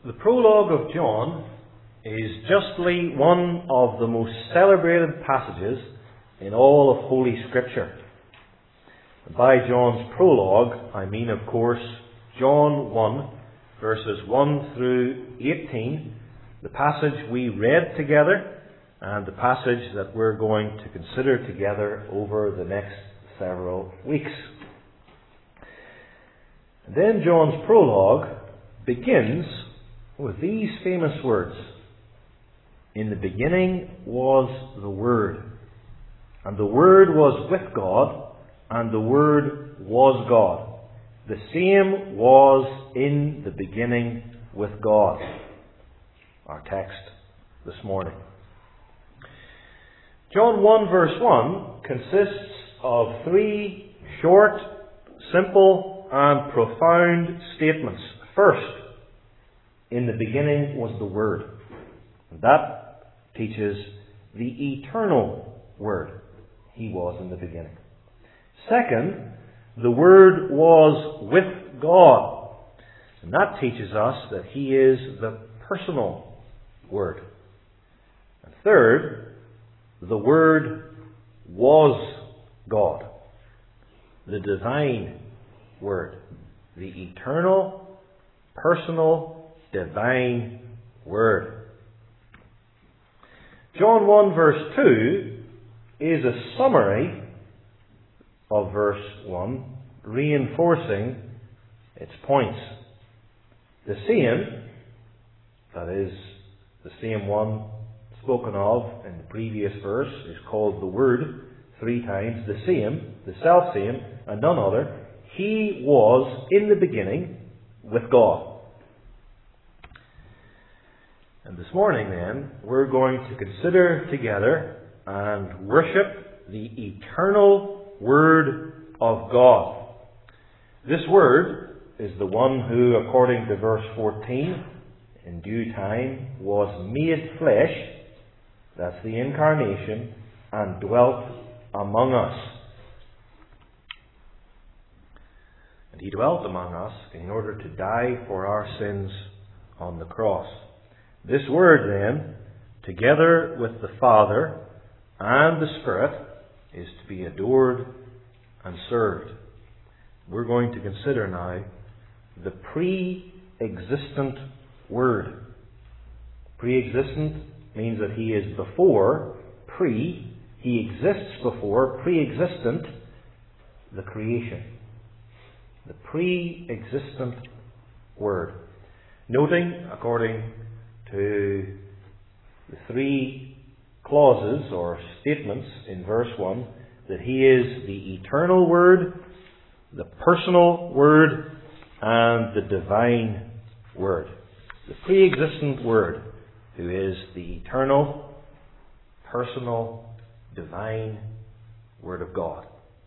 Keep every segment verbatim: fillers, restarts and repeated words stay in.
The prologue of John is justly one of the most celebrated passages in all of Holy Scripture. By John's prologue, I mean, of course, John one, verses one through eighteen, the passage we read together, and the passage that we're going to consider together over the next several weeks. And then John's prologue begins with these famous words: "In the beginning was the Word, and the Word was with God, and the Word was God. The same was in the beginning with God." Our text this morning. John one verse one consists of three short, simple and profound statements. First, in the beginning was the Word. That teaches the eternal Word. He was in the beginning. Second, the Word was with God. And that teaches us that He is the personal Word. And third, the Word was God. The divine Word. The eternal, personal, divine Word. John one verse two is a summary of verse one, reinforcing its points. The same, that is, the same one spoken of in the previous verse, is called the Word three times. The same, the self-same, and none other. He was in the beginning with God. And this morning then, we're going to consider together and worship the eternal Word of God. This Word is the one who, according to verse fourteen, in due time was made flesh, that's the incarnation, and dwelt among us. And He dwelt among us in order to die for our sins on the cross. This Word then, together with the Father and the Spirit, is to be adored and served. We're going to consider now the pre-existent Word. Pre-existent means that He is before, pre, He exists before, pre-existent, the creation. The pre-existent Word. Noting, according to the three clauses or statements in verse one, that He is the eternal Word, the personal Word, and the divine Word. The pre-existent Word, who is the eternal, personal, divine Word of God.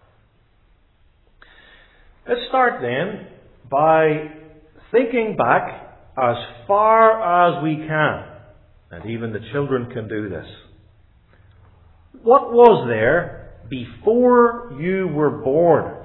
Let's start then by thinking back as far as we can, and even the children can do this. What was there before you were born?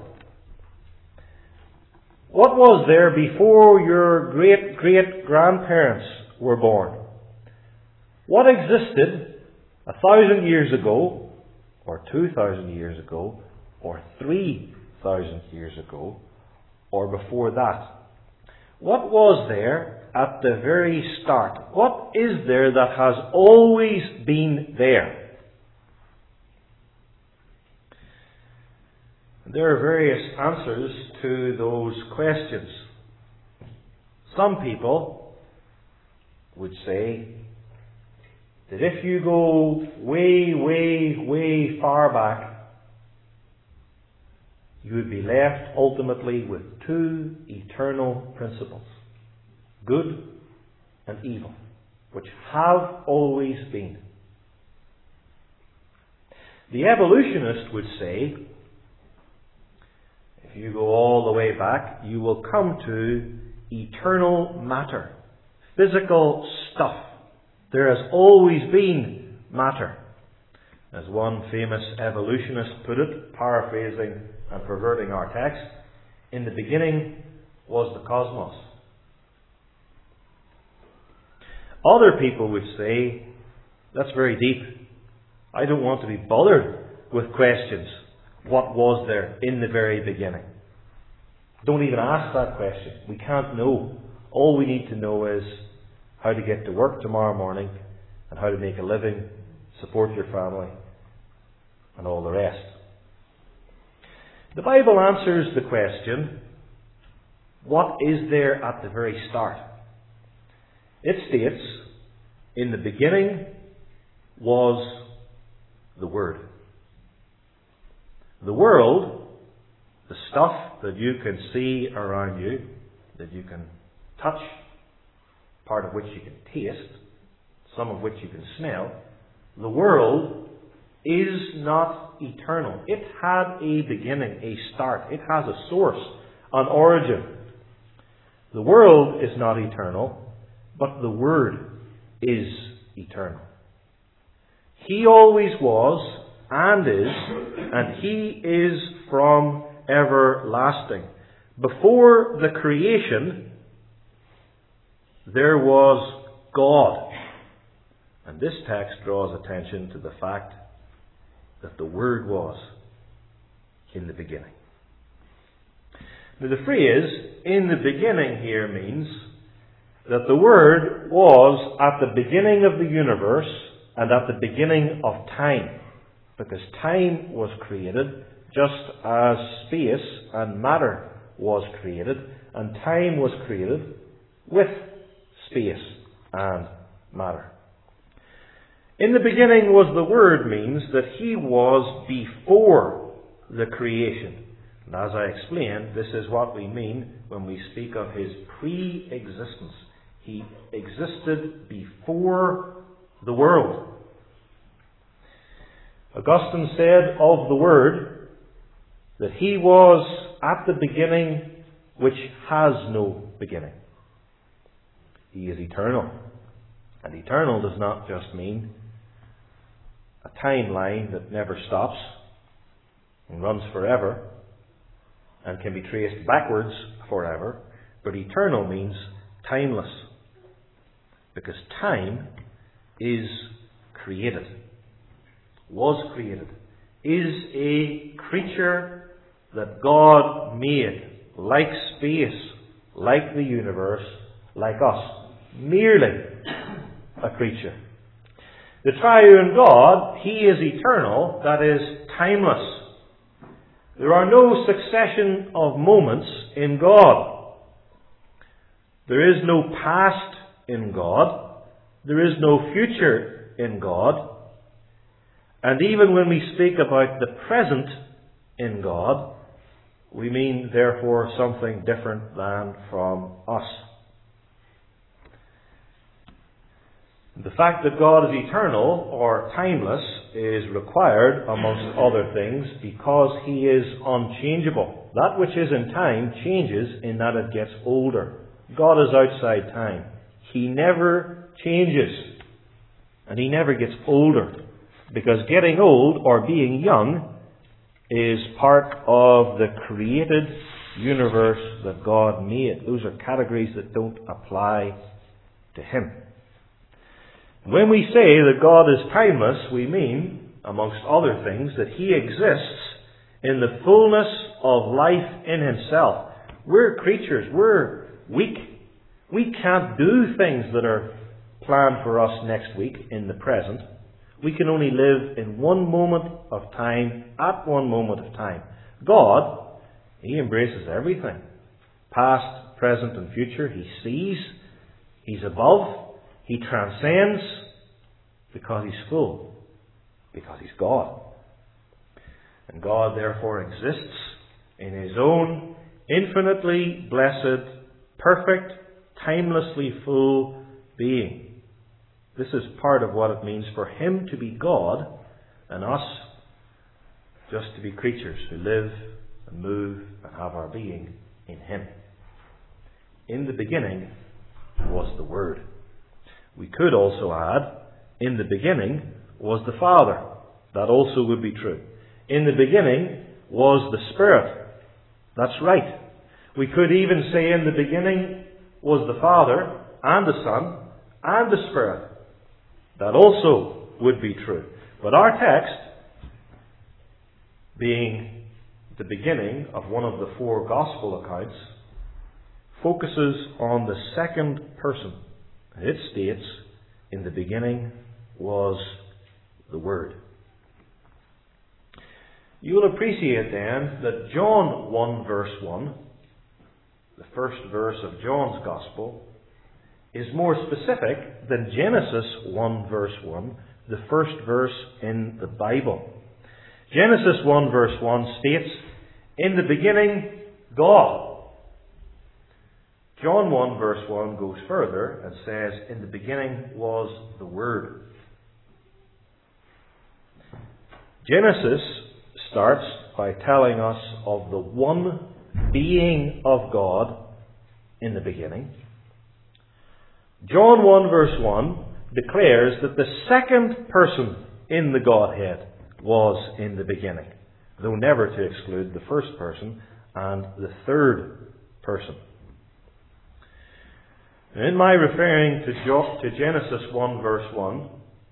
What was there before your great-great-grandparents were born? What existed a thousand years ago, or two thousand years ago, or three thousand years ago, or before that? What was there at the very start? What is there that has always been there? There are various answers to those questions. Some people would say that if you go way, way, way far back, you would be left ultimately with two eternal principles: good and evil, which have always been. The evolutionist would say, if you go all the way back, you will come to eternal matter, physical stuff. There has always been matter. As one famous evolutionist put it, paraphrasing and perverting our text, in the beginning was the cosmos. Other people would say, that's very deep. I don't want to be bothered with questions. What was there in the very beginning? Don't even ask that question. We can't know. All we need to know is how to get to work tomorrow morning and how to make a living, support your family, and all the rest. The Bible answers the question, what is there at the very start? It states, in the beginning was the Word. The world, the stuff that you can see around you, that you can touch, part of which you can taste, some of which you can smell, the world is not eternal. It had a beginning, a start. It has a source, an origin. The world is not eternal, but the Word is eternal. He always was and is, and He is from everlasting. Before the creation, there was God. And this text draws attention to the fact that the Word was in the beginning. Now the phrase, in the beginning, here means that the Word was at the beginning of the universe and at the beginning of time. Because time was created just as space and matter was created, and time was created with space and matter. In the beginning was the Word means that He was before the creation. And as I explained, this is what we mean when we speak of His pre-existence. He existed before the world. Augustine said of the Word that He was at the beginning which has no beginning. He is eternal. And eternal does not just mean a timeline that never stops and runs forever and can be traced backwards forever, but eternal means timeless. Because time is created, was created, is a creature that God made, like space, like the universe, like us. Merely a creature. The triune God, He is eternal, that is, timeless. There are no succession of moments in God. There is no past in God. There is no future in God. And even when we speak about the present in God, we mean, therefore, something different than from us. The fact that God is eternal or timeless is required, amongst other things, because He is unchangeable. That which is in time changes in that it gets older. God is outside time. He never changes. And He never gets older. Because getting old or being young is part of the created universe that God made. Those are categories that don't apply to Him. When we say that God is timeless, we mean, amongst other things, that He exists in the fullness of life in Himself. We're creatures. We're weak. We can't do things that are planned for us next week in the present. We can only live in one moment of time, at one moment of time. God, He embraces everything. Past, present, and future. He sees. He's above. He transcends because He's full. Because He's God. And God therefore exists in His own infinitely blessed, perfect, timelessly full being. This is part of what it means for Him to be God and us just to be creatures who live and move and have our being in Him. In the beginning was the Word. We could also add, in the beginning was the Father. That also would be true. In the beginning was the Spirit. That's right. We could even say in the beginning was the Father and the Son and the Spirit, that also would be true. But our text, being the beginning of one of the four Gospel accounts, focuses on the second person. It states, "In the beginning was the Word." You will appreciate then that John one verse one, the first verse of John's Gospel, is more specific than Genesis one verse one, the first verse in the Bible. Genesis one verse one states, "In the beginning, God." John one verse one goes further and says, "In the beginning was the Word." Genesis starts by telling us of the one being of God in the beginning. John one verse one declares that the second person in the Godhead was in the beginning, though never to exclude the first person and the third person. In my referring to, jo- to Genesis one verse one,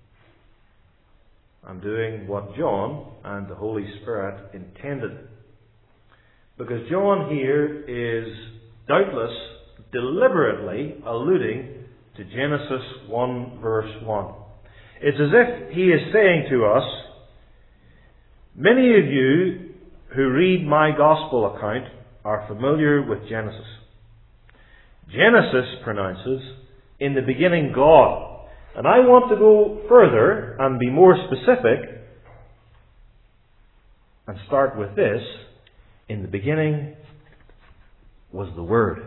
I'm doing what John and the Holy Spirit intended. Because John here is doubtless deliberately alluding to Genesis one verse one. It's as if he is saying to us, many of you who read my Gospel account are familiar with Genesis. Genesis pronounces, "In the beginning God." And I want to go further and be more specific and start with this. In the beginning was the Word.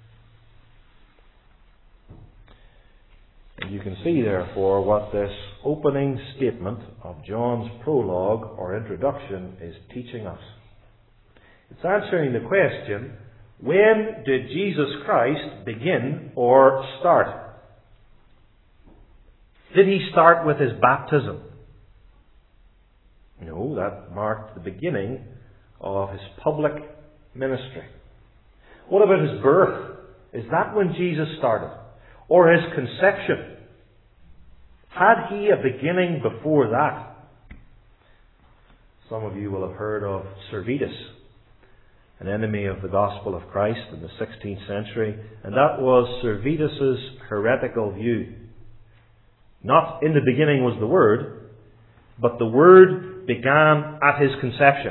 And you can see, therefore, what this opening statement of John's prologue or introduction is teaching us. It's answering the question, when did Jesus Christ begin or start? Did he start with his baptism? No, that marked the beginning of his public ministry. What about his birth? Is that when Jesus started? Or his conception? Had he a beginning before that? Some of you will have heard of Servetus, an enemy of the gospel of Christ in the sixteenth century, and that was Servetus's heretical view. Not in the beginning was the Word, but the Word began at his conception.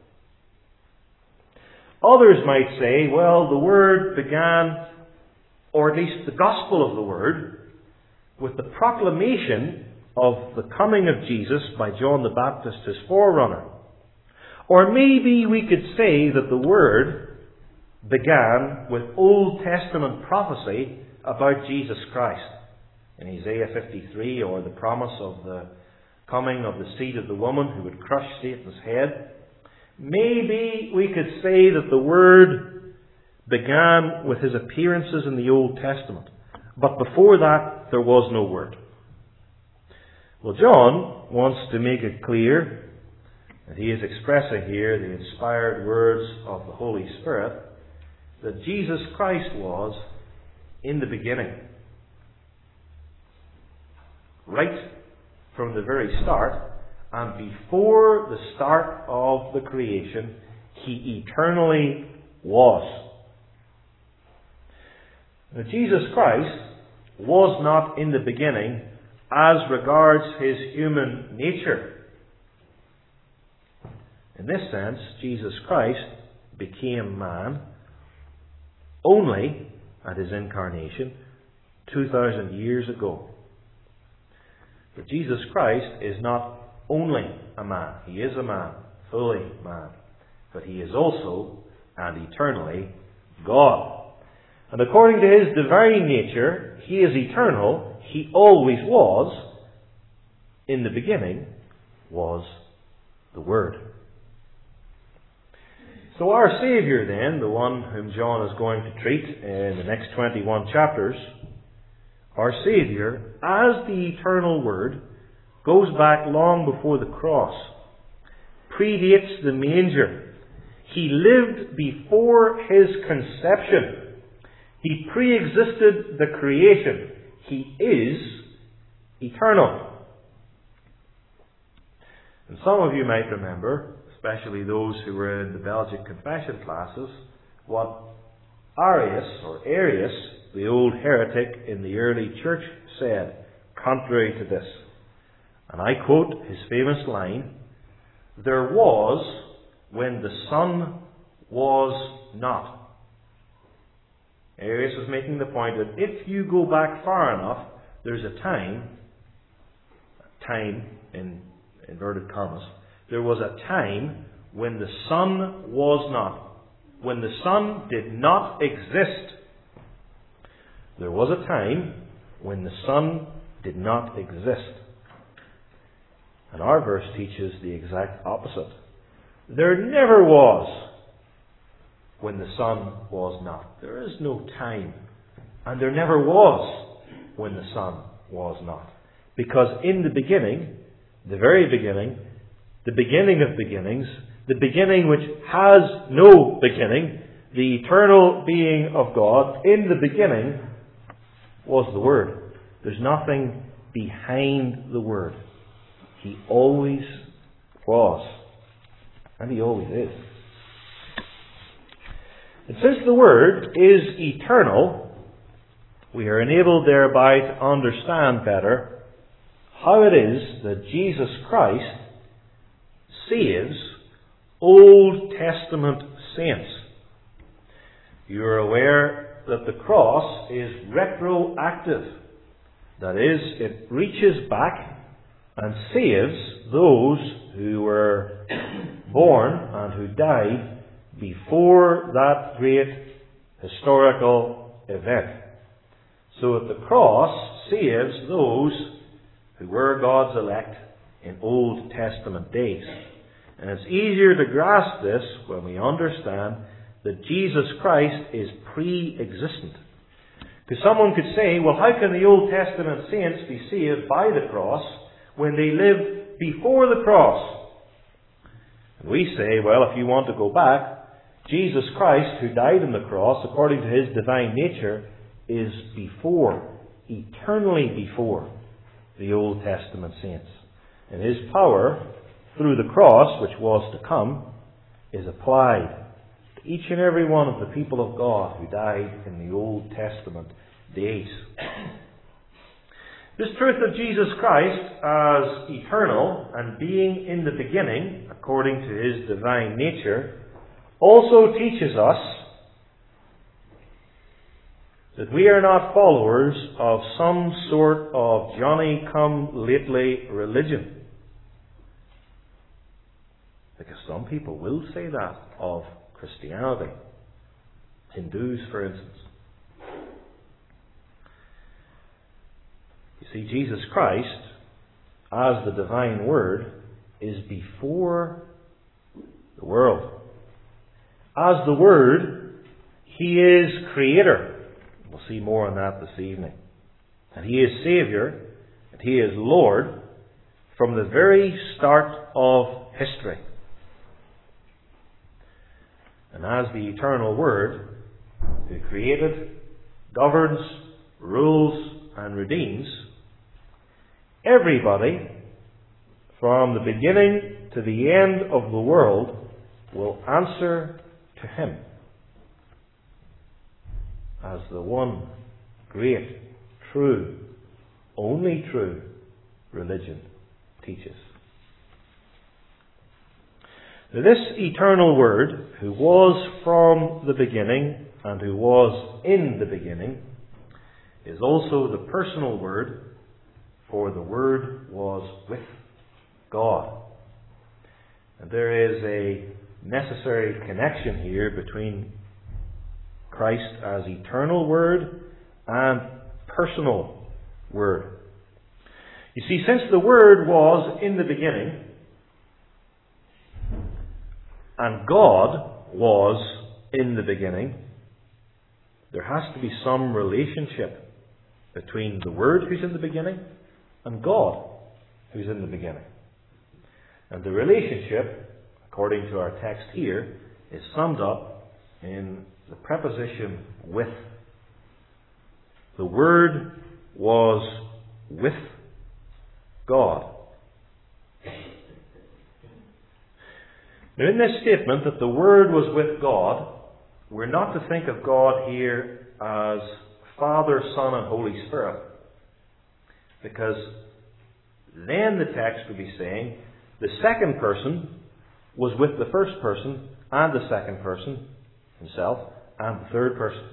Others might say, well, the Word began, or at least the gospel of the Word, with the proclamation of the coming of Jesus by John the Baptist, his forerunner. Or maybe we could say that the Word began with Old Testament prophecy about Jesus Christ. In Isaiah fifty-three, or the promise of the coming of the seed of the woman who would crush Satan's head. Maybe we could say that the Word began with his appearances in the Old Testament. But before that, there was no Word. Well, John wants to make it clear that he is expressing here the inspired words of the Holy Spirit, that Jesus Christ was in the beginning. Right from the very start, and before the start of the creation, he eternally was. Now, Jesus Christ was not in the beginning as regards his human nature. In this sense, Jesus Christ became man only at his incarnation two thousand years ago. But Jesus Christ is not only a man. He is a man, fully man. But he is also, and eternally, God. And according to his divine nature, he is eternal. He always was. In the beginning was the Word. So our Saviour then, the one whom John is going to treat in the next twenty-one chapters, our Saviour, as the eternal Word, goes back long before the cross, predates the manger. He lived before his conception. He pre-existed the creation. He is eternal. And some of you might remember, especially those who were in the Belgic confession classes, what Arius, or Arius, the old heretic in the early church, said contrary to this. And I quote his famous line, "There was when the Son was not." Arius was making the point that if you go back far enough, there's a time, time in inverted commas, there was a time when the Son was not. When the Son did not exist. There was a time when the Son did not exist. And our verse teaches the exact opposite. There never was when the Son was not. There is no time. And there never was when the Son was not. Because in the beginning, the very beginning, the beginning of beginnings, the beginning which has no beginning, the eternal being of God, in the beginning was the Word. There's nothing behind the Word. He always was. And He always is. And since the Word is eternal, we are enabled thereby to understand better how it is that Jesus Christ saves Old Testament saints. You are aware that the cross is retroactive. That is, it reaches back and saves those who were born and who died before that great historical event. So that the cross saves those who were God's elect in Old Testament days. And it's easier to grasp this when we understand that Jesus Christ is pre-existent. Because someone could say, well, how can the Old Testament saints be saved by the cross when they lived before the cross? And we say, well, if you want to go back, Jesus Christ, who died on the cross, according to His divine nature, is before, eternally before, the Old Testament saints. And His power, through the cross, which was to come, is applied to each and every one of the people of God who died in the Old Testament days. This truth of Jesus Christ as eternal and being in the beginning, according to His divine nature, also teaches us that we are not followers of some sort of Johnny-come-lately religion. Because some people will say that of Christianity. Hindus, for instance. You see, Jesus Christ, as the divine Word, is before the world. As the Word, He is Creator. We'll see more on that this evening. And He is Saviour, and He is Lord from the very start of history. And as the eternal Word, who created, governs, rules, and redeems, everybody, from the beginning to the end of the world, will answer to Him as the one great, true, only true religion teaches. Now, this eternal Word, who was from the beginning and who was in the beginning, is also the personal Word, for the Word was with God. And there is a necessary connection here between Christ as eternal Word and personal Word. You see, since the Word was in the beginning, and God was in the beginning, there has to be some relationship between the Word who's in the beginning and God who's in the beginning. And the relationship, according to our text here, is summed up in the preposition with. The Word was with God. Now, in this statement that the Word was with God, we're not to think of God here as Father, Son, and Holy Spirit. Because then the text would be saying the second person was with the first person, and the second person, himself, and the third person.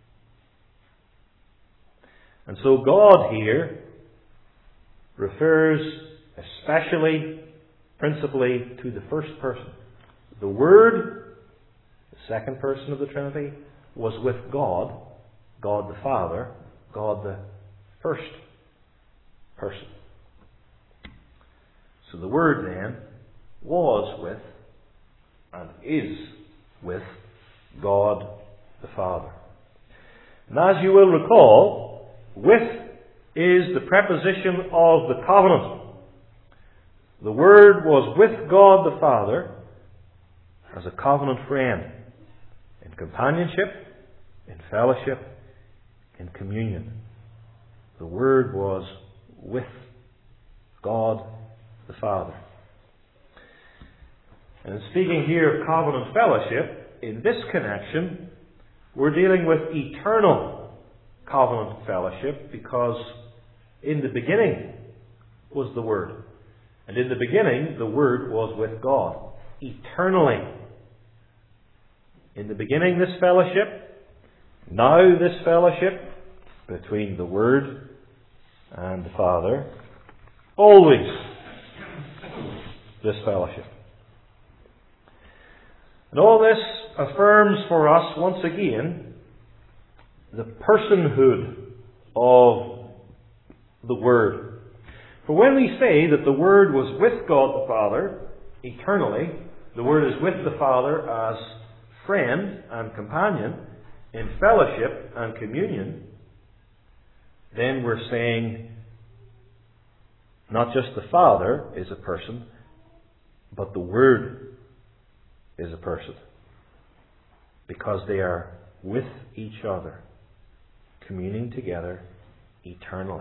And so God here refers especially, principally, to the first person. The Word, the second person of the Trinity, was with God, God the Father, God the first person. So the Word then was with and is with God the Father. And as you will recall, with is the preposition of the covenant. The Word was with God the Father as a covenant friend, in companionship, in fellowship, in communion. The Word was with God the Father. And speaking here of covenant fellowship, in this connection, we're dealing with eternal covenant fellowship, because in the beginning was the Word. And in the beginning, the Word was with God, eternally. In the beginning, this fellowship, now this fellowship between the Word and the Father, always this fellowship. And all this affirms for us once again the personhood of the Word. For when we say that the Word was with God the Father eternally, the Word is with the Father as friend and companion in fellowship and communion, then we're saying not just the Father is a person, but the Word is a person, because they are with each other, communing together eternally.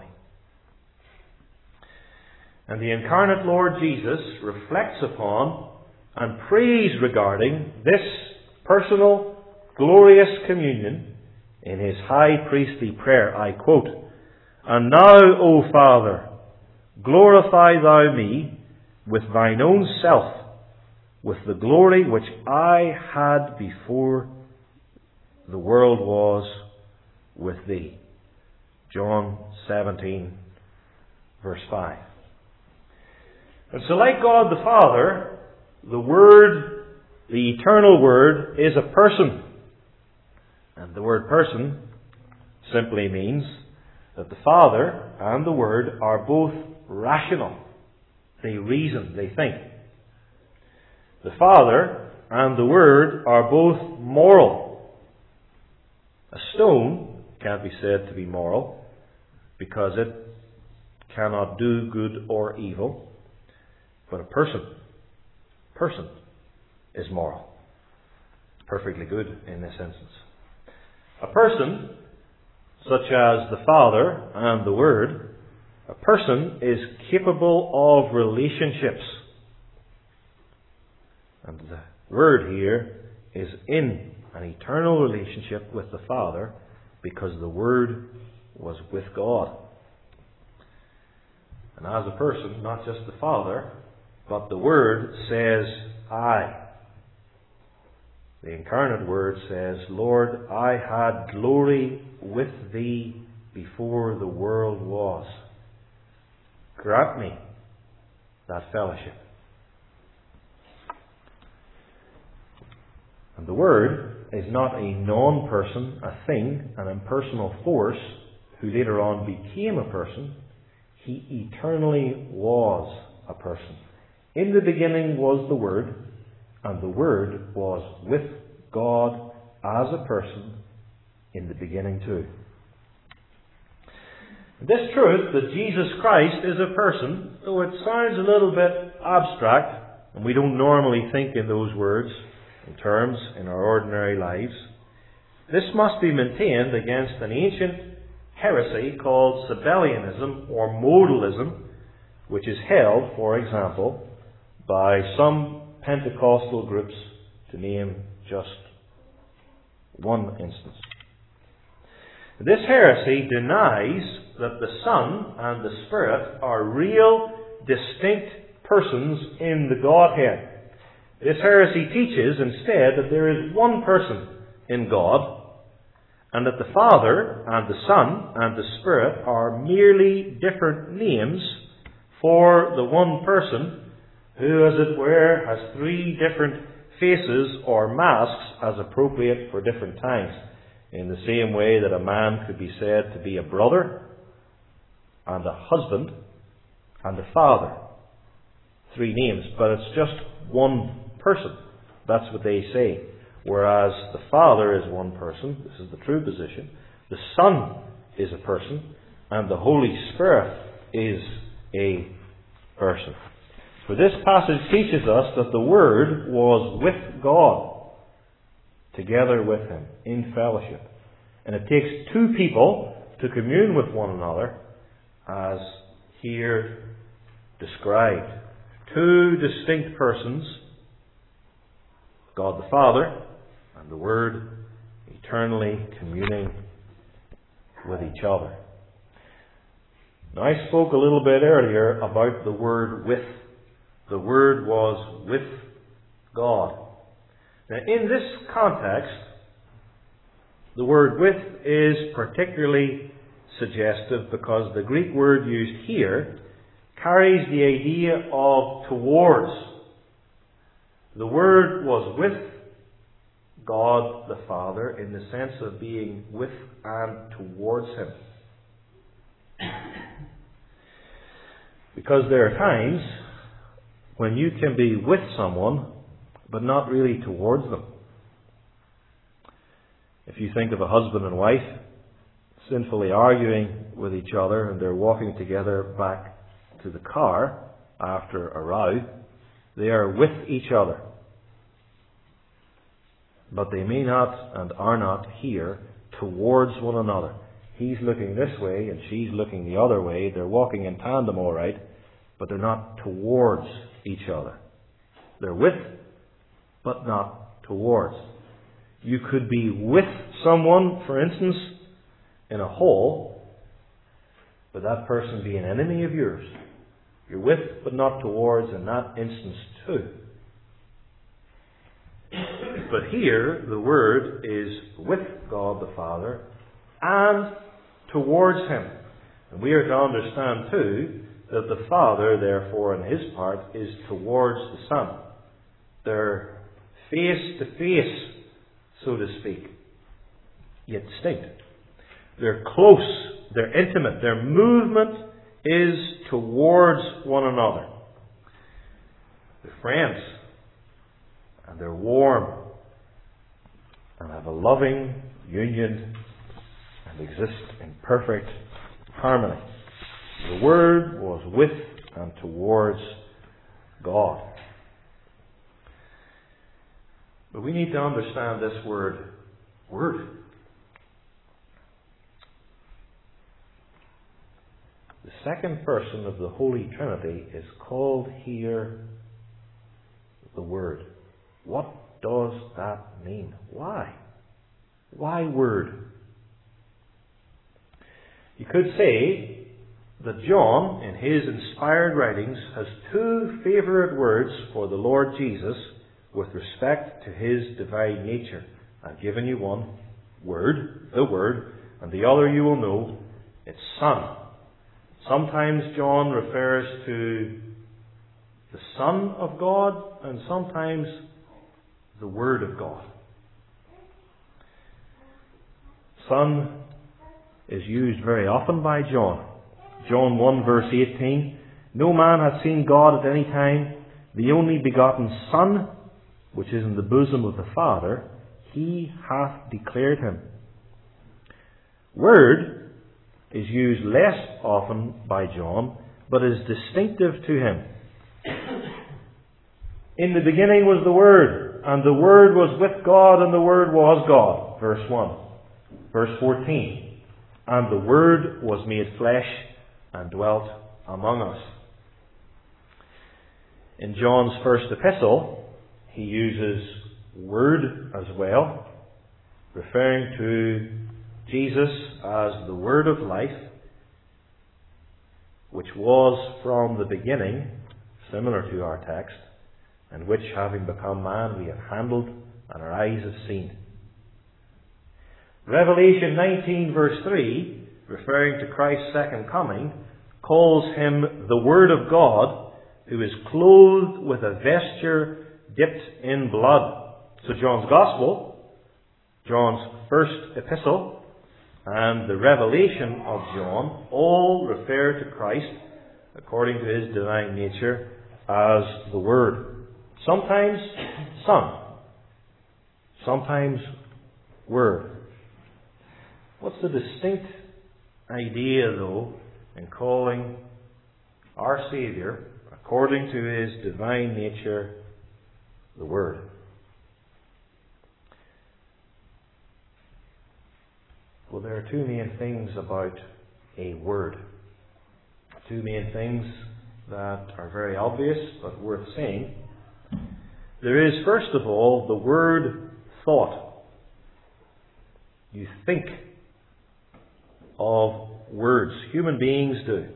And the incarnate Lord Jesus reflects upon and prays regarding this personal, glorious communion in his high priestly prayer. I quote, "And now, O Father, glorify thou me with thine own self, with the glory which I had before the world was with thee." John seventeen, verse five. And so, like God the Father, the Word, the eternal Word, is a person. And the word person simply means that the Father and the Word are both rational. They reason, they think. The Father and the Word are both moral. A stone can't be said to be moral because it cannot do good or evil. But a person, person is moral. It's perfectly good in this instance. A person, such as the Father and the Word, a person is capable of relationships. And the Word here is in an eternal relationship with the Father because the Word was with God. And as a person, not just the Father, but the Word says, I. The incarnate Word says, Lord, I had glory with thee before the world was. Grant me that fellowship. And the Word is not a non-person, a thing, an impersonal force who later on became a person. He eternally was a person. In the beginning was the Word, and the Word was with God as a person in the beginning too. This truth that Jesus Christ is a person, though it sounds a little bit abstract, and we don't normally think in those words, in terms, in our ordinary lives, this must be maintained against an ancient heresy called Sabellianism or modalism, which is held, for example, by some Pentecostal groups, to name just one instance. This heresy denies that the Son and the Spirit are real, distinct persons in the Godhead. This heresy teaches instead that there is one person in God, and that the Father and the Son and the Spirit are merely different names for the one person who, as it were, has three different faces or masks as appropriate for different times. In the same way that a man could be said to be a brother and a husband and a father. Three names, but it's just one person. That's what they say. Whereas the Father is one person, this is the true position, the Son is a person, and the Holy Spirit is a person. For this passage teaches us that the Word was with God, together with Him, in fellowship. And it takes two people to commune with one another, as here described. Two distinct persons, God the Father and the Word, eternally communing with each other. Now, I spoke a little bit earlier about the word with. The Word was with God. Now, in this context, the word with is particularly suggestive because the Greek word used here carries the idea of towards. The Word was with God the Father in the sense of being with and towards Him. Because there are times when you can be with someone but not really towards them. If you think of a husband and wife sinfully arguing with each other and they're walking together back to the car after a row, they are with each other. But they may not and are not here towards one another. He's looking this way and she's looking the other way. They're walking in tandem all right, but they're not towards each other. They're with, but not towards. You could be with someone, for instance, in a hall, but that person be an enemy of yours. You're with, but not towards in that instance too. But here, the Word is with God the Father and towards Him. And we are to understand too that the Father, therefore, on His part, is towards the Son. They're face to face, so to speak, yet distinct. They're close, they're intimate, their movement is towards one another. They're friends, and they're warm, and have a loving union, and exist in perfect harmony. The Word was with and towards God. But we need to understand this word, word. The second person of the Holy Trinity is called here the Word. What does that mean? Why? Why Word? You could say that John, in his inspired writings, has two favourite words for the Lord Jesus with respect to His divine nature. I've given you one, Word, the Word, and the other you will know, it's Son. Sometimes John refers to the Son of God, and sometimes the Word of God. Son is used very often by John. John one verse eighteen, no man hath seen God at any time, the only begotten Son, which is in the bosom of the Father, He hath declared Him. Word is used less often by John, but is distinctive to him. In the beginning was the Word, and the Word was with God, and the Word was God. Verse one. Verse fourteen. And the Word was made flesh and dwelt among us. In John's first epistle, he uses Word as well, referring to Jesus as the Word of life, which was from the beginning, similar to our text, and which, having become man, we have handled and our eyes have seen. Revelation nineteen verse three, referring to Christ's second coming, calls him the Word of God, who is clothed with a vesture dipped in blood. So John's Gospel, John's first epistle, and the Revelation of John all refer to Christ, according to his divine nature, as the Word. Sometimes Son, sometimes Word. What's the distinct idea, though, in calling our Saviour, according to his divine nature, the Word? Well, there are two main things about a word. Two main things that are very obvious but worth saying. There is, first of all, the word thought. You think of words. Human beings do.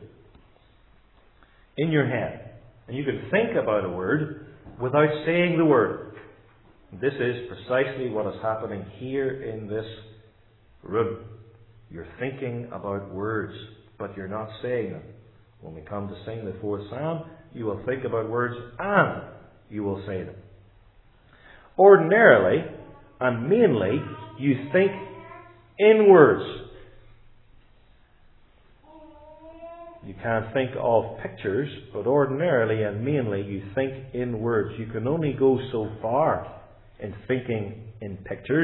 In your head. And you can think about a word without saying the word. This is precisely what is happening here in this room. You're thinking about words, but you're not saying them. When we come to sing the fourth psalm, you will think about words and you will say them. Ordinarily and mainly, you think in words. You can't think of pictures, but ordinarily and mainly you think in words. You can only go so far in thinking in pictures.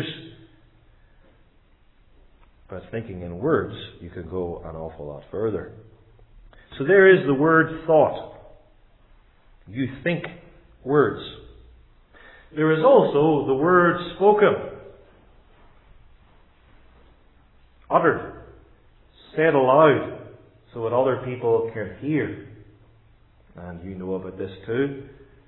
But thinking in words, you can go an awful lot further. So there is the word thought. You think words. There is also the word spoken. Uttered. Said aloud, so that other people can hear. And you know about this too.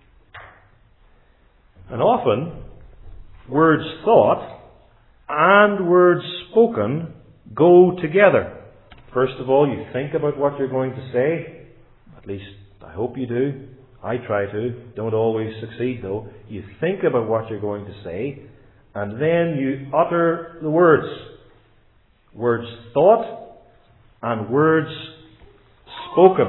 And often, words thought and words spoken go together. First of all, you think about what you're going to say. At least, I hope you do. I try to. Don't always succeed, though. You think about what you're going to say, and then you utter the words. Words thought and words spoken.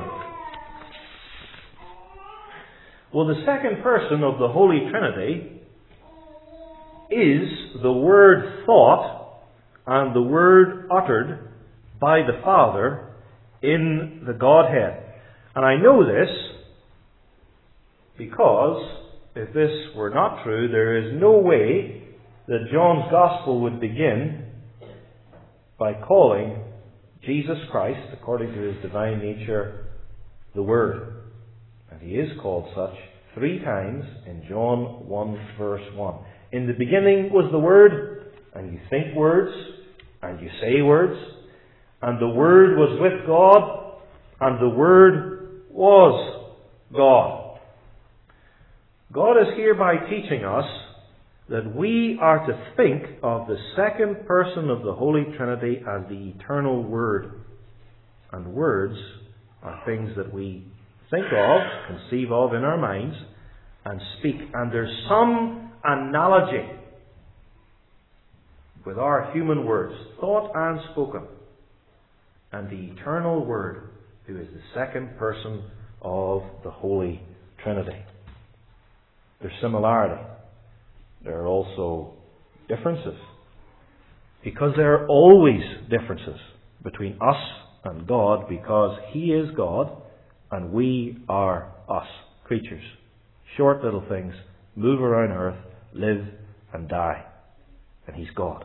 Well, the second person of the Holy Trinity is the word thought and the word uttered by the Father in the Godhead. And I know this because if this were not true, there is no way that John's Gospel would begin by calling Jesus Christ, according to his divine nature, the Word. And he is called such three times in John one verse one. In the beginning was the Word, and you think words, and you say words, and the Word was with God, and the Word was God. God is hereby teaching us that we are to think of the second person of the Holy Trinity as the eternal Word. And words are things that we think of, conceive of in our minds, and speak. And there's some analogy with our human words, thought and spoken, and the eternal Word, who is the second person of the Holy Trinity. There's similarity. There are also differences. Because there are always differences between us and God, because He is God and we are us, creatures. Short little things, move around earth, live and die. And He's God.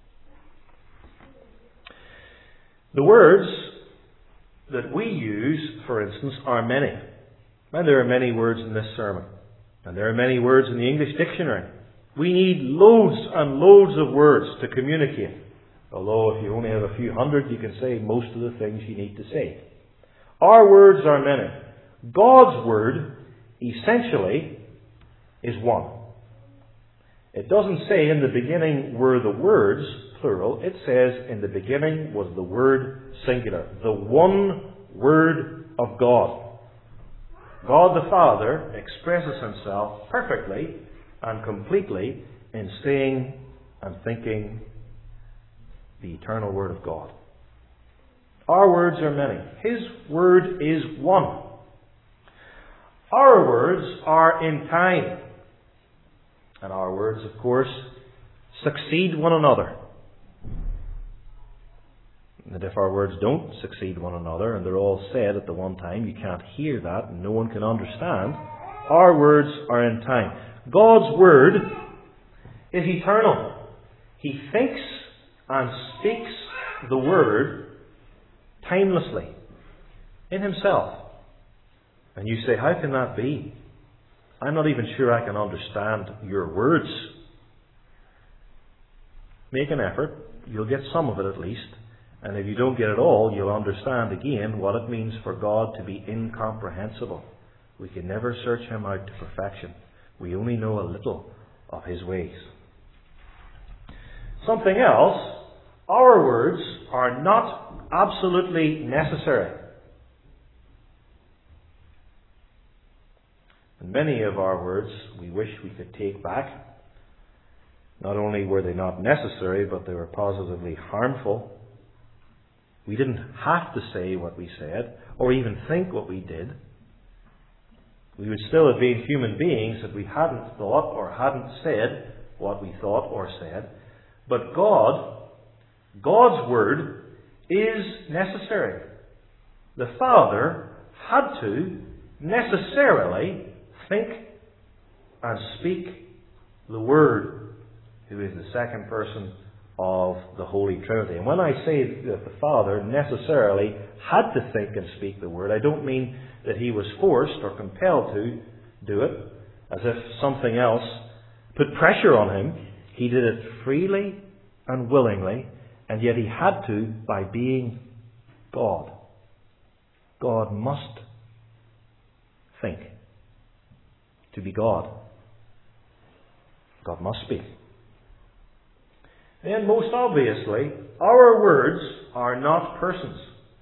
The words that we use, for instance, are many. And there are many words in this sermon. And there are many words in the English dictionary. We need loads and loads of words to communicate. Although if you only have a few hundred, you can say most of the things you need to say. Our words are many. God's word, essentially, is one. It doesn't say in the beginning were the words, plural. It says in the beginning was the word, singular. The one word of God. God the Father expresses himself perfectly and completely in saying and thinking the eternal word of God. Our words are many. His word is one. Our words are in time. And our words, of course, succeed one another. And if our words don't succeed one another and they're all said at the one time, you can't hear that and no one can understand. Our words are in time. God's word is eternal. He thinks and speaks the word timelessly in himself. And you say, how can that be? I'm not even sure I can understand your words. Make an effort. You'll get some of it at least. And if you don't get it all, you'll understand again what it means for God to be incomprehensible. We can never search him out to perfection. We only know a little of his ways. Something else, our words are not absolutely necessary. And many of our words we wish we could take back. Not only were they not necessary, but they were positively harmful. We didn't have to say what we said, or even think what we did. We would still have been human beings if we hadn't thought or hadn't said what we thought or said. But God, God's word, is necessary. The Father had to necessarily think and speak the Word, who is the second person of the Holy Trinity. And when I say that the Father necessarily had to think and speak the Word, I don't mean that he was forced or compelled to do it, as if something else put pressure on him. He did it freely and willingly, and yet he had to by being God. God must think. To be God, God must speak. Then, most obviously, our words are not persons.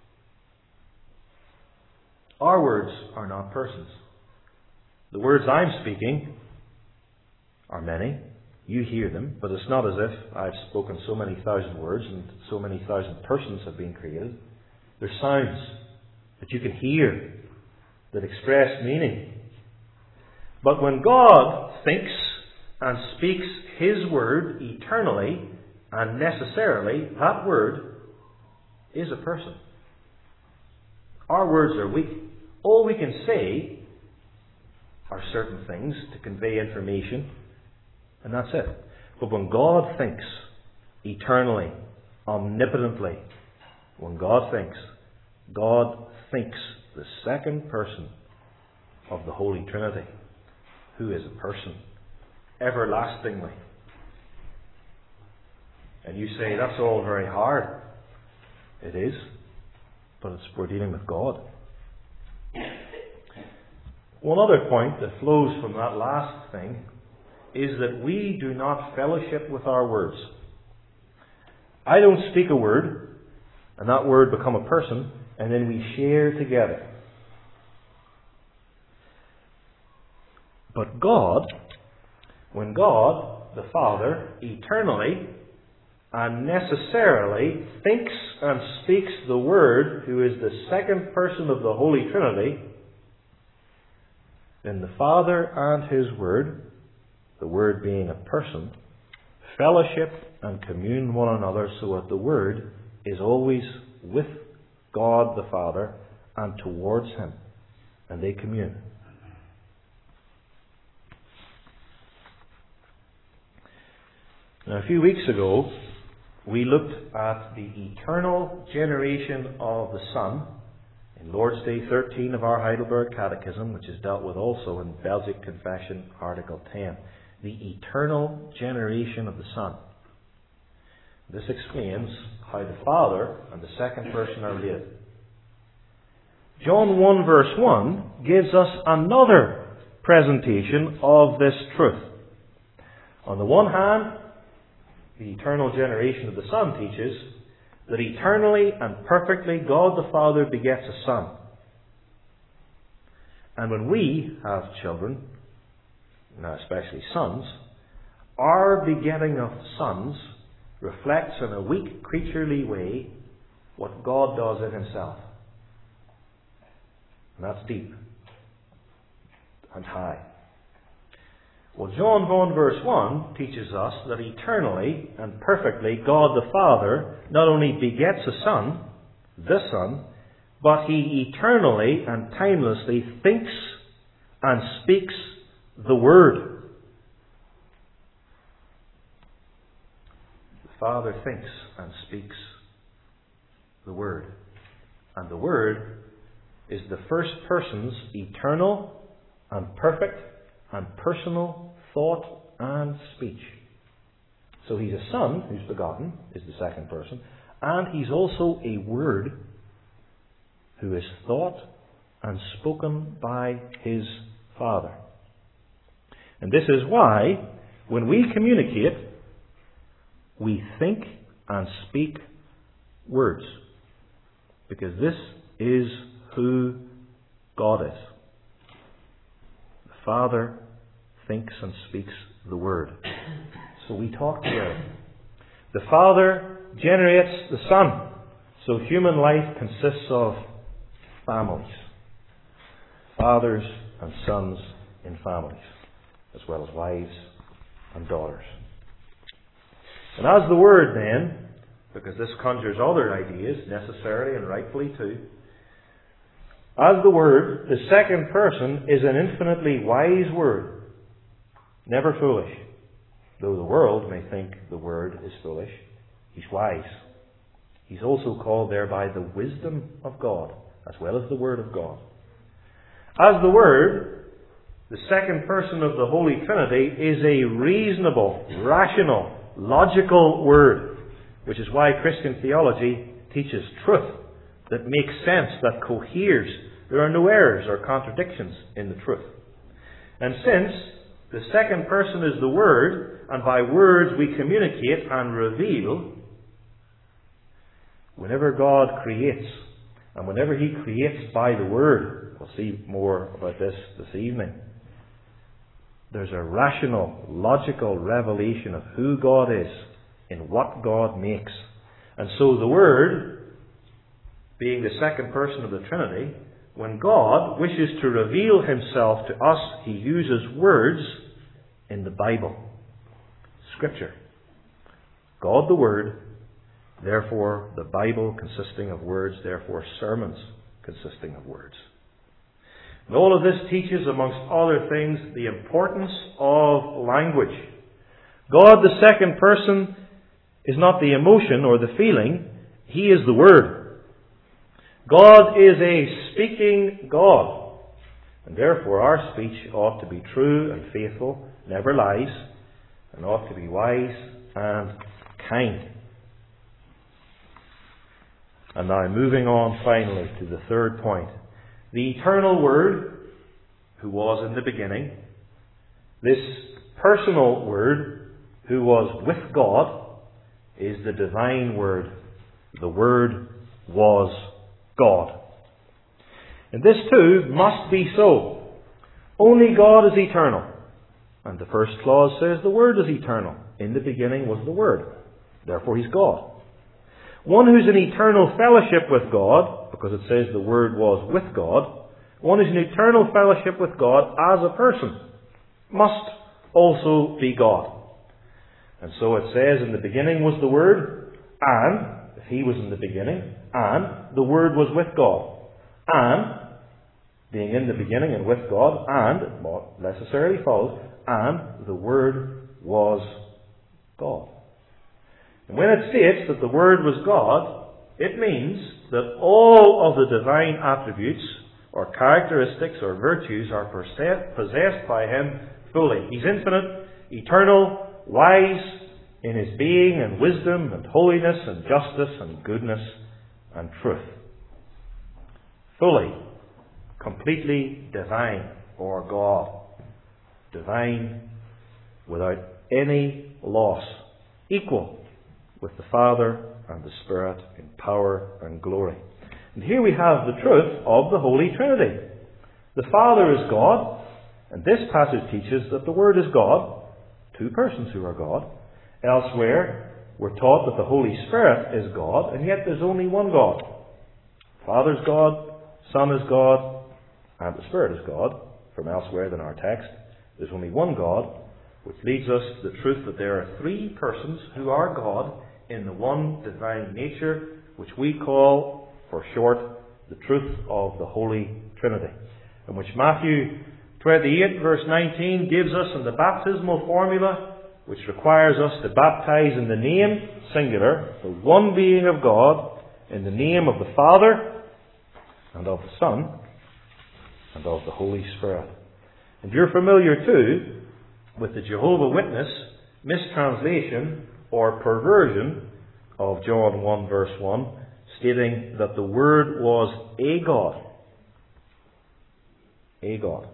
Our words are not persons. The words I'm speaking are many. You hear them, but it's not as if I've spoken so many thousand words and so many thousand persons have been created. They're sounds that you can hear that express meaning. But when God thinks and speaks his word eternally and necessarily, that word is a person. Our words are weak. All we can say are certain things to convey information, and that's it. But when God thinks eternally, omnipotently, when God thinks, God thinks the second person of the Holy Trinity, who is a person, everlastingly. And you say, that's all very hard. It is, but it's, we're dealing with God. One other point that flows from that last thing is that we do not fellowship with our words. I don't speak a word, and that word become a person, and then we share together. But God, when God, the Father, eternally and necessarily thinks and speaks the Word, who is the second person of the Holy Trinity, then the Father and His Word, the Word being a person, fellowship and commune one another so that the Word is always with God the Father and towards Him, and they commune. Now, a few weeks ago, we looked at the eternal generation of the Son in Lord's Day thirteen of our Heidelberg Catechism, which is dealt with also in Belgic Confession, Article ten. The eternal generation of the Son. This explains how the Father and the second person are related. John one verse one gives us another presentation of this truth. On the one hand, the eternal generation of the Son teaches that eternally and perfectly God the Father begets a Son. And when we have children, now especially sons, our begetting of sons reflects in a weak, creaturely way what God does in Himself. And that's deep and high. Well, John one verse one teaches us that eternally and perfectly God the Father not only begets a Son, the Son, but He eternally and timelessly thinks and speaks the Word. The Father thinks and speaks the Word. And the Word is the first person's eternal and perfect and personal thought and speech. So He's a Son who's begotten, is the second person, and He's also a Word who is thought and spoken by His Father. And this is why, when we communicate, we think and speak words. Because this is who God is. The Father thinks and speaks the Word. So we talk together. The Father generates the Son. So human life consists of families. Fathers and sons in families, as well as wives and daughters. And as the Word then, because this conjures other ideas, necessarily and rightfully too, as the Word, the second person is an infinitely wise Word, never foolish. Though the world may think the Word is foolish, He's wise. He's also called thereby the wisdom of God, as well as the Word of God. As the Word, the second person of the Holy Trinity is a reasonable, rational, logical Word, which is why Christian theology teaches truth that makes sense, that coheres. There are no errors or contradictions in the truth. And since the second person is the Word, and by words we communicate and reveal, whenever God creates, and whenever He creates by the Word, we'll see more about this this evening, there's a rational, logical revelation of who God is in what God makes. And so the Word, being the second person of the Trinity, when God wishes to reveal Himself to us, He uses words in the Bible. Scripture. God the Word, therefore the Bible consisting of words, therefore sermons consisting of words. And all of this teaches, amongst other things, the importance of language. God, the second person, is not the emotion or the feeling. He is the Word. God is a speaking God. And therefore our speech ought to be true and faithful, never lies, and ought to be wise and kind. And now moving on finally to the third point. The eternal Word, who was in the beginning, this personal Word, who was with God, is the divine Word. The Word was God. And this too must be so. Only God is eternal. And the first clause says the Word is eternal. In the beginning was the Word. Therefore He's God. One who's in eternal fellowship with God, because it says the Word was with God, one who's in eternal fellowship with God as a person, must also be God. And so it says, in the beginning was the Word, and, if He was in the beginning, and the Word was with God. And, being in the beginning and with God, and, what necessarily follows, and the Word was God. And when it states that the Word was God, it means that all of the divine attributes, or characteristics, or virtues are possessed by Him fully. He's infinite, eternal, wise, in His being and wisdom and holiness and justice and goodness and truth. Fully, completely divine for God. Divine without any loss. Equal with the Father and the Spirit in power and glory. And here we have the truth of the Holy Trinity. The Father is God, and this passage teaches that the Word is God, two persons who are God. Elsewhere, we're taught that the Holy Spirit is God, and yet there's only one God. Father is God, Son is God, and the Spirit is God. From elsewhere than our text, there's only one God, which leads us to the truth that there are three persons who are God in the one divine nature, which we call, for short, the truth of the Holy Trinity, and which Matthew twenty-eight verse nineteen gives us in the baptismal formula, which requires us to baptize in the name, singular, the one being of God, in the name of the Father, and of the Son, and of the Holy Spirit. And you're familiar too with the Jehovah Witness mistranslation or perversion of John one verse one, stating that the Word was a God. A God.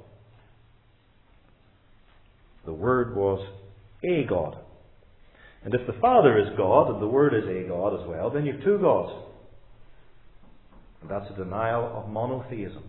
The Word was a God. And if the Father is God and the Word is a God as well, then you have two gods. And that's a denial of monotheism.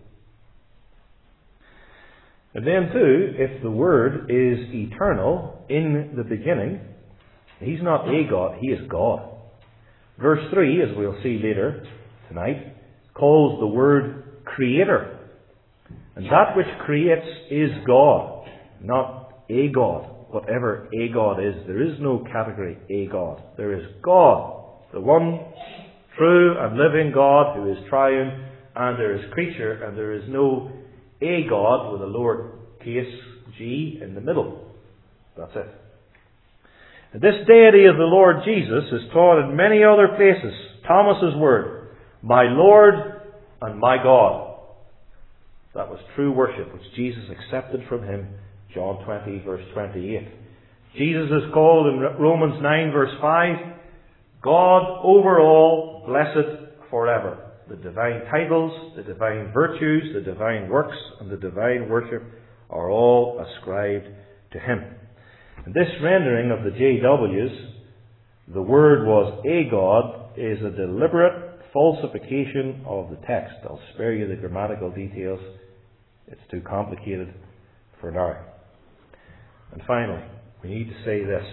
And then too, if the Word is eternal in the beginning, He's not a God, He is God. Verse three, as we'll see later tonight, calls the Word Creator. And that which creates is God, not a God. Whatever a God is, there is no category a God. There is God, the one true and living God who is triune, and there is creature, and there is no a God with a lowercase g in the middle. That's it. And this deity of the Lord Jesus is taught in many other places. Thomas's word, my Lord and my God. That was true worship which Jesus accepted from Him. John twenty verse twenty-eight. Jesus is called in Romans nine verse five, God over all, blessed forever. The divine titles, the divine virtues, the divine works, and the divine worship are all ascribed to Him. And this rendering of the J Ws, the Word was a God, is a deliberate falsification of the text. I'll spare you the grammatical details. It's too complicated for now. And finally, we need to say this.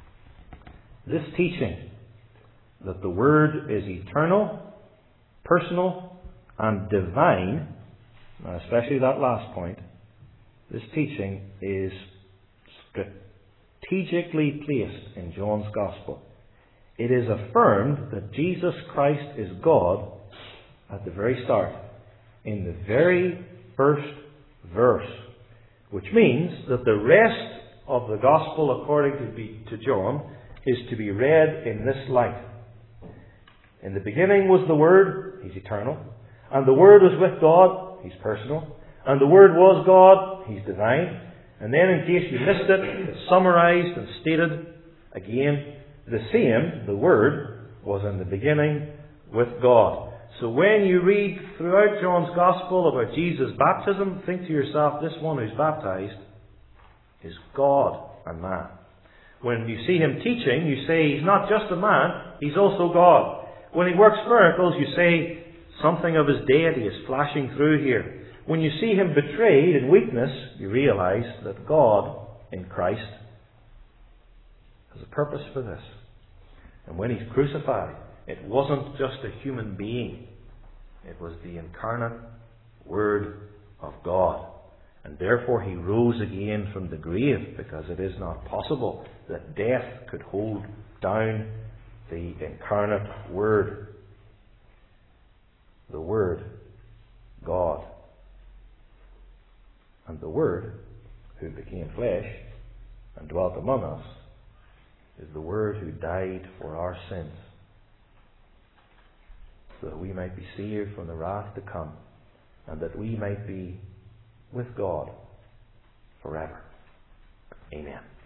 This teaching that the Word is eternal, personal, and divine, especially that last point, this teaching is strategically placed in John's Gospel. It is affirmed that Jesus Christ is God at the very start, in the very first verse, which means that the rest of the Gospel, according to, be, to John, is to be read in this light. In the beginning was the Word, He's eternal, and the Word was with God, He's personal, and the Word was God, He's divine. And then, in case you missed it, it's summarized and stated again, the same, the Word, was in the beginning with God. So when you read throughout John's Gospel about Jesus' baptism, think to yourself, this one who's baptized is God and man. When you see Him teaching, you say He's not just a man, He's also God. When He works miracles, you say something of His deity is flashing through here. When you see Him betrayed in weakness, you realize that God in Christ has a purpose for this. And when He's crucified, it wasn't just a human being. It was the incarnate Word of God. And therefore He rose again from the grave, because it is not possible that death could hold down the incarnate Word. The Word, God. And the Word, who became flesh and dwelt among us, is the Word who died for our sins, so that we might be saved from the wrath to come, and that we might be with God forever. Amen.